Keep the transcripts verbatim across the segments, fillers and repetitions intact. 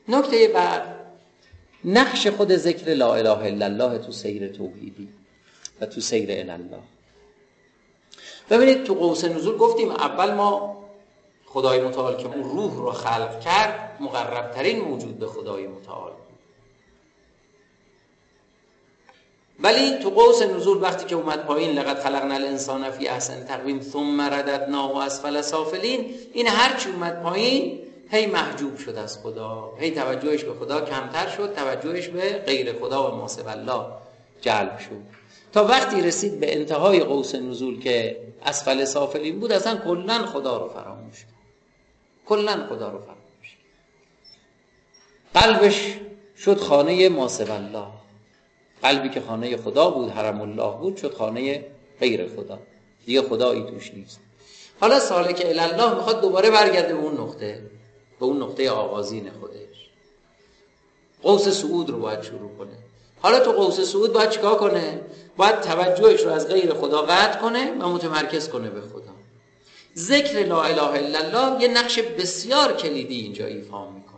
نکته بعد، نقش خود ذکر لا اله الا الله تو سیر توحیدی و تو سیر الی الله. ببینید تو قوس نزول گفتیم اول ما خدای متعال که اون روح رو خلق کرد مقربترین موجود به خدای متعال بود، ولی تو قوس نزول وقتی که اومد پایین لقد خلقنا الانسان فی احسن تقویم ثم رددناه اسفل سافلین، این هرچی اومد پایین هی محجوب شد از خدا، هی توجهش به خدا کمتر شد، توجهش به غیر خدا و ما سوی الله جلب شد، تا وقتی رسید به انتهای قوس نزول که اسفل سافلین بود اصلا کلا خدا رو فراموش کرد، کلا خدا رو فراموش کرد. قلبش شد خانه ما سوی الله، قلبی که خانه خدا بود، حرم الله بود، شد خانه غیر خدا، دیگه خدایی توش نیست. حالا سالک الی الله میخواد دوباره برگرده به اون نقطه، به اون نقطه آغازین خودش. قوس صعود رو باید شروع کنه. حالا تو قوس صعود باید چیکار کنه؟ باید توجهش رو از غیر خدا قطع کنه و متمرکز کنه به خدا. ذکر لا اله الا الله یه نقش بسیار کلیدی اینجا ایفا میکنه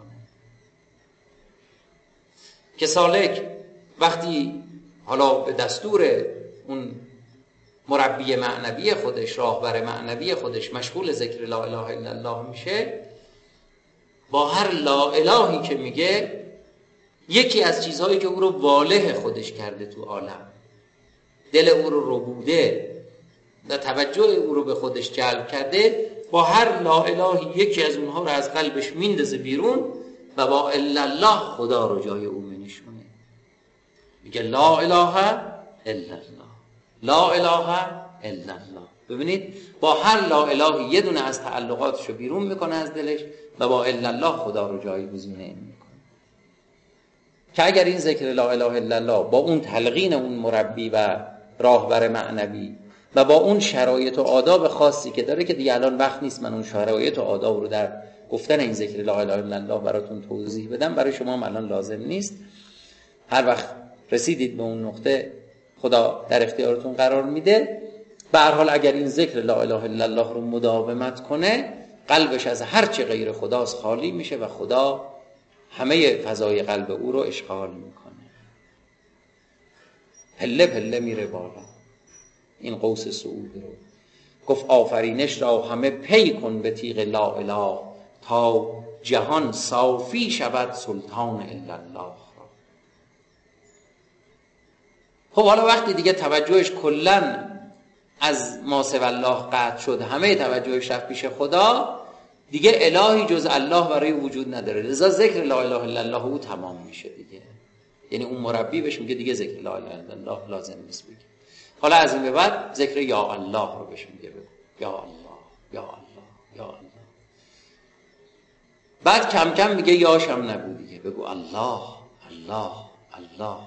که سالک وقتی حالا به دستور اون مربی معنوی خودش، راهبر معنوی خودش مشغول ذکر لا اله الا الله میشه، با هر لا الهی که میگه یکی از چیزهایی که او رو واله خودش کرده تو عالم، دل او رو ربوده و توجه او رو به خودش جلب کرده، با هر لا الهی یکی از اونها رو از قلبش میندازه بیرون و با الا الله خدا رو جای او منشونه. میگه لا اله الا الله، لا اله الا الله. ببینید با هر لا الهی یه دونه از تعلقاتشو بیرون میکنه از دلش و با الا الله خدا رو جایگزین این میکنه. که اگر این ذکر لا اله الا الله با اون تلقین اون مربی و راهبر معنوی و با اون شرایط و آداب خاصی که داره، که دیگه الان وقت نیست من اون شرایط و آداب رو در گفتن این ذکر لا اله الا الله براتون توضیح بدم، برای شما هم الان لازم نیست. هر وقت رسیدید به اون نقطه خدا در اختیارتون قرار میده. به هر حال اگر این ذکر لا اله الا الله رو مداومت کنه، قلبش از هر چه غیر خداست خالی میشه و خدا همه فضای قلب او رو اشغال میکنه. پله پله میره بالا. این قوس صعود رو گفت آفرینش را همه پی کن به تیغ لا اله، تا جهان صافی شود سلطان الا الله. خب حالا وقتی دیگه توجهش کلن از ما سوی الله قطع شد، همه توجهش رفت پیش خدا، دیگه الهی جز الله برای وجود نداره، لذا ذکر لا اله الا الله او تمام میشه دیگه. یعنی اون مربی بهش میگه دیگه ذکر لا اله الا الله لازم نیست بگی. حالا از این به بعد ذکر یا الله رو بهش میگه بگو یا الله یا الله یا الله. بعد کم کم میگه یاش هم نگو دیگه، بگو الله الله الله.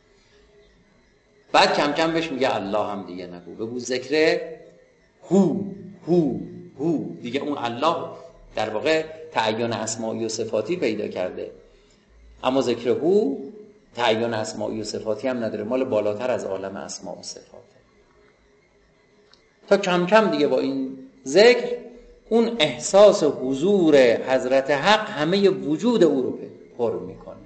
بعد کم کم بهش میگه الله هم دیگه نگو، بگو ذکر هو هو هو. دیگه اون الله در واقع تعین اسمائی و صفاتی پیدا کرده، اما ذکر هو تعین اسمائی و صفاتی هم نداره، مال بالاتر از عالم اسماء و صفاته. تا کم کم دیگه با این ذکر اون احساس حضور حضرت حق همه وجود او رو پر میکنه.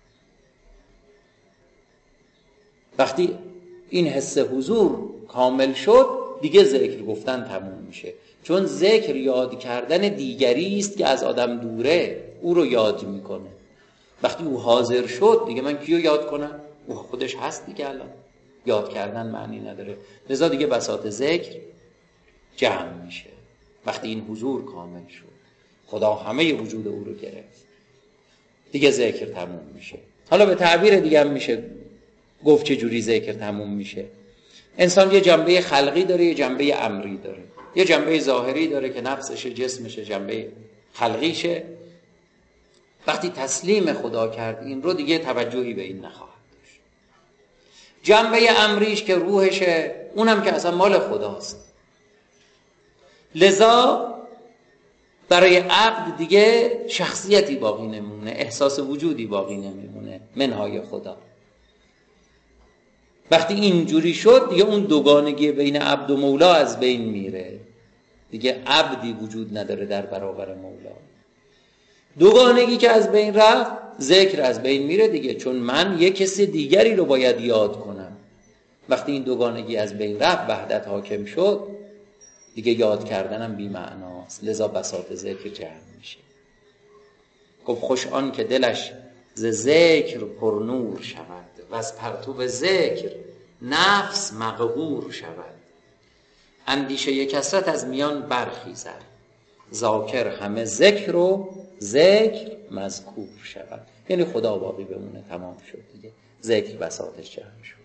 وقتی این حس حضور کامل شد دیگه ذکر گفتن تموم میشه، چون ذکر یاد کردن دیگری است که از آدم دوره، او رو یاد میکنه. وقتی او حاضر شد دیگه من کیو یاد کنم؟ او خودش هست دیگه، الان یاد کردن معنی نداره. لذا دیگه بساط ذکر جمع میشه وقتی این حضور کامل شد، خدا همه وجود او رو گرفت، دیگه ذکر تموم میشه. حالا به تعبیر دیگه هم میشه گفت چه جوری ذکر تموم میشه. انسان یه جنبه خلقی داره، یه جنبه امری داره. یه جنبه ظاهری داره که نفسشه، جسمشه، جنبه خلقیشه. وقتی تسلیم خدا کرد این رو، دیگه توجهی به این نخواهد داشت. جنبه امریش که روحشه، اونم که اصلا مال خداست. لذا برای عبد دیگه شخصیتی باقی نمونه، احساس وجودی باقی نمیمونه منهای خدا. وقتی اینجوری شد دیگه اون دوگانگی بین عبد و مولا از بین میره، دیگه عبدی وجود نداره در برابر مولا. دوگانگی که از بین رفت، ذکر از بین میره دیگه، چون من یک کسی دیگری رو باید یاد کنم. وقتی این دوگانگی از بین رفت، وحدت حاکم شد، دیگه یاد کردنم بی معناست، لذا بساط ذکر جمع میشه. گفت خوش آن که دلش ز ذکر پر نور شود و از پرتو ذکر نفس مغرور شود. اندیشه کثرت از میان برخیزد، ذاکر همه ذکر و ذکر مذکور شود. یعنی خدا باقی بمونه، تمام شد دیگه، ذکر بساطش جمع شد.